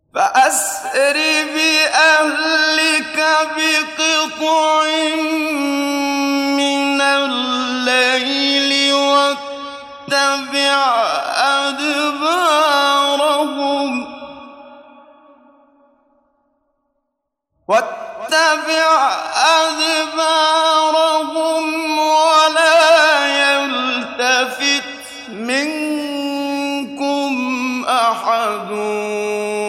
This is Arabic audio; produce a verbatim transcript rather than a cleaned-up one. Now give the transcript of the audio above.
فأسر بأهلك بقطع من الليل واتبع أدبارهم واتبع أدبارهم ولا يلتفت منكم أحد